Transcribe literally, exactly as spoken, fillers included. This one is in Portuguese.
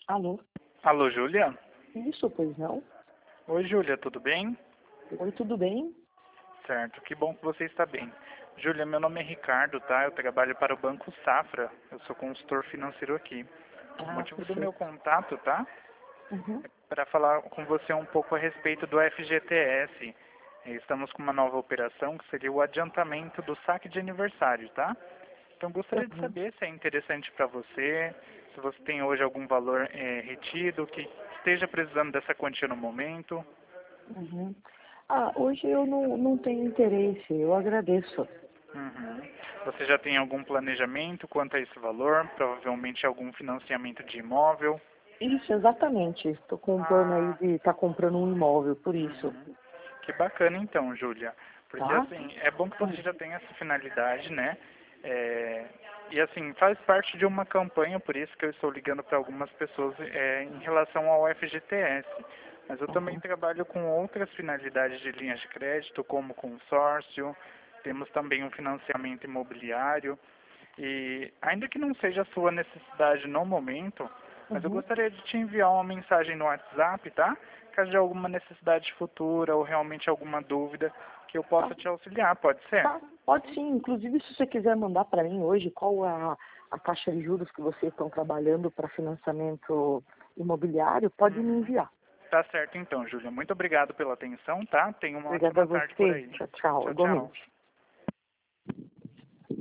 Alô? Alô, Júlia? Isso, pois não? Oi, Júlia, tudo bem? Oi, tudo bem? Certo, que bom que você está bem. Júlia, meu nome é Ricardo, tá? Eu trabalho para o Banco Safra. Eu sou consultor financeiro aqui. O Ah, motivo do meu perfeito. contato, tá? Uhum. É para falar com você um pouco a respeito do F G T S. Estamos com uma nova operação que seria o adiantamento do saque de aniversário, tá? Então gostaria de Uhum. saber se é interessante para você, se você tem hoje algum valor eh, retido, que esteja precisando dessa quantia no momento. Uhum. Ah, hoje eu não, não tenho interesse, eu agradeço. Uhum. Você já tem algum planejamento quanto a esse valor? Provavelmente algum financiamento de imóvel? Isso, exatamente. Estou com um plano aí Ah, de estar comprando um imóvel, por isso. uhum. Que bacana então, Júlia. Porque Tá? assim, é bom que Hum. você já tenha essa finalidade, né? É, e assim, faz parte de uma campanha, por isso que eu estou ligando para algumas pessoas é, em relação ao F G T S. Mas eu também Uhum. trabalho com outras finalidades de linhas de crédito, como consórcio, temos também um financiamento imobiliário. E ainda que não seja a sua necessidade no momento, mas eu Uhum. gostaria de te enviar uma mensagem no WhatsApp, tá? Caso de alguma necessidade futura ou realmente alguma dúvida que eu Tá, possa te auxiliar, pode ser? tá. Pode sim. Inclusive, se você quiser mandar para mim hoje qual é a, a taxa de juros que vocês estão trabalhando para financiamento imobiliário, pode me Uhum. enviar. Tá certo então, Júlia. Muito obrigado pela atenção, tá? Tenha uma Obrigada a ótima tarde por você. aí. Tchau, tchau. Tchau, tchau. Igualmente.